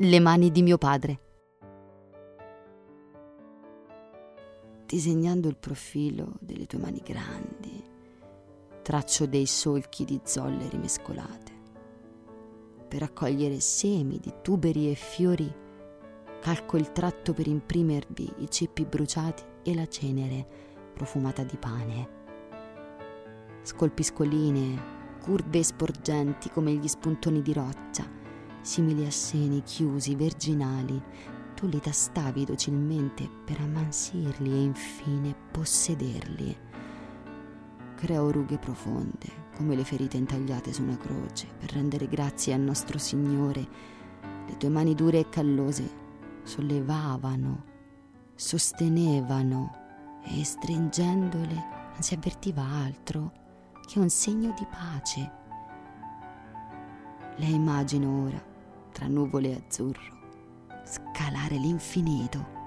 le mani di mio padre. Disegnando il profilo delle tue mani grandi, traccio dei solchi di zolle rimescolate. Per raccogliere semi di tuberi e fiori, calco il tratto per imprimervi i ceppi bruciati e la cenere profumata di pane. Scolpisco linee, curve e sporgenti come gli spuntoni di roccia, simili a seni chiusi, verginali. Tu li tastavi docilmente per ammansirli e infine possederli. Creo rughe profonde, come le ferite intagliate su una croce, per rendere grazie al nostro Signore. Le tue mani dure e callose sollevavano, sostenevano, e stringendole non si avvertiva altro che un segno di pace. Le immagino ora, tra nuvole e azzurro, scalare l'infinito